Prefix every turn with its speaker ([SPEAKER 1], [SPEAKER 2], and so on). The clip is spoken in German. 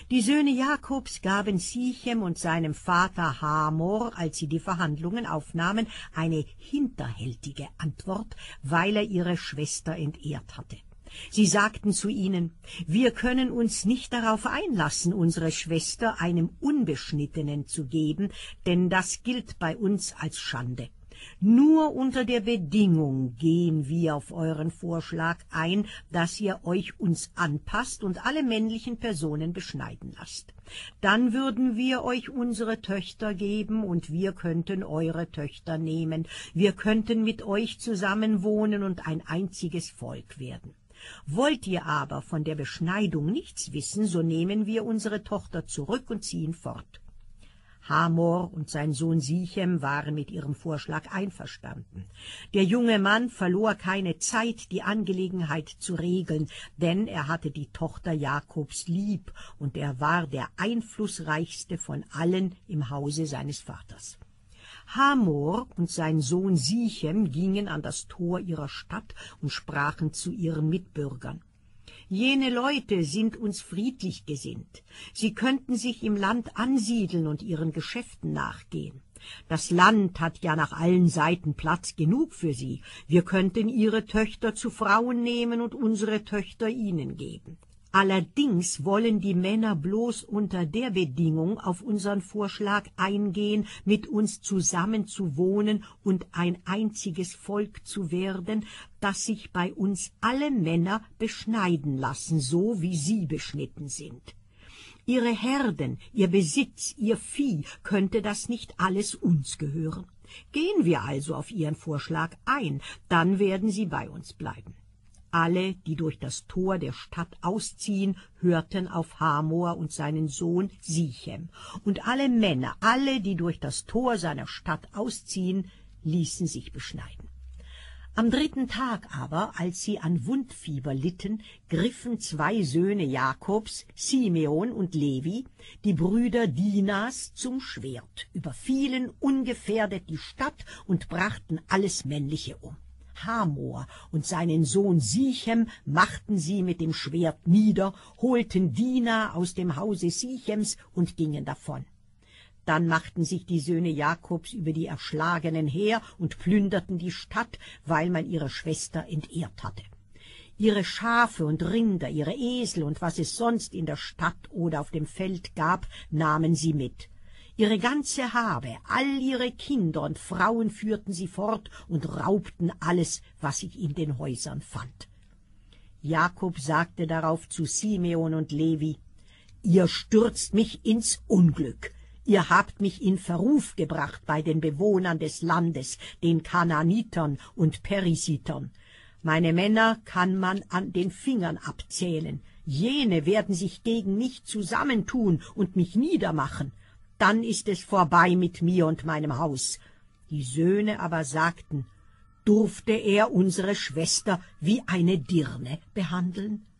[SPEAKER 1] Die Söhne Jakobs gaben Sichem und seinem Vater Hamor, als sie die Verhandlungen aufnahmen, eine hinterhältige Antwort, weil er ihre Schwester entehrt hatte. Sie sagten zu ihnen: Wir können uns nicht darauf einlassen, unsere Schwester einem Unbeschnittenen zu geben, denn das gilt bei uns als Schande. Nur unter der Bedingung gehen wir auf euren Vorschlag ein, dass ihr euch uns anpasst und alle männlichen Personen beschneiden lasst. Dann würden wir euch unsere Töchter geben, und wir könnten eure Töchter nehmen. Wir könnten mit euch zusammen wohnen und ein einziges Volk werden. Wollt ihr aber von der Beschneidung nichts wissen, so nehmen wir unsere Tochter zurück und ziehen fort. Hamor und sein Sohn Sichem waren mit ihrem Vorschlag einverstanden. Der junge Mann verlor keine Zeit, die Angelegenheit zu regeln, denn er hatte die Tochter Jakobs lieb, und er war der einflussreichste von allen im Hause seines Vaters. Hamor und sein Sohn Sichem gingen an das Tor ihrer Stadt und sprachen zu ihren Mitbürgern: Jene Leute sind uns friedlich gesinnt. Sie könnten sich im Land ansiedeln und ihren Geschäften nachgehen. Das Land hat ja nach allen Seiten Platz genug für sie. Wir könnten ihre Töchter zu Frauen nehmen und unsere Töchter ihnen geben. Allerdings wollen die Männer bloß unter der Bedingung auf unseren Vorschlag eingehen, mit uns zusammen zu wohnen und ein einziges Volk zu werden, dass sich bei uns alle Männer beschneiden lassen, so wie sie beschnitten sind. Ihre Herden, ihr Besitz, ihr Vieh, könnte das nicht alles uns gehören? Gehen wir also auf ihren Vorschlag ein, dann werden sie bei uns bleiben. Alle, die durch das Tor der Stadt ausziehen, hörten auf Hamor und seinen Sohn Sichem. Und alle Männer, alle, die durch das Tor seiner Stadt ausziehen, ließen sich beschneiden. Am 3. Tag aber, als sie an Wundfieber litten, griffen 2 Söhne Jakobs, Simeon und Levi, die Brüder Dinas, zum Schwert, überfielen ungefährdet die Stadt und brachten alles Männliche um. Hamor und seinen Sohn Sichem machten sie mit dem Schwert nieder, holten Dina aus dem Hause Sichems und gingen davon. Dann machten sich die Söhne Jakobs über die Erschlagenen her und plünderten die Stadt, weil man ihre Schwester entehrt hatte. Ihre Schafe und Rinder, ihre Esel und was es sonst in der Stadt oder auf dem Feld gab, nahmen sie mit. Ihre ganze Habe, all ihre Kinder und Frauen führten sie fort und raubten alles, was sich in den Häusern fand. Jakob sagte darauf zu Simeon und Levi: Ihr stürzt mich ins Unglück. Ihr habt mich in Verruf gebracht bei den Bewohnern des Landes, den Kanaanitern und Perisitern. Meine Männer kann man an den Fingern abzählen. Jene werden sich gegen mich zusammentun und mich niedermachen. Dann ist es vorbei mit mir und meinem Haus. Die Söhne aber sagten: Durfte er unsere Schwester wie eine Dirne behandeln?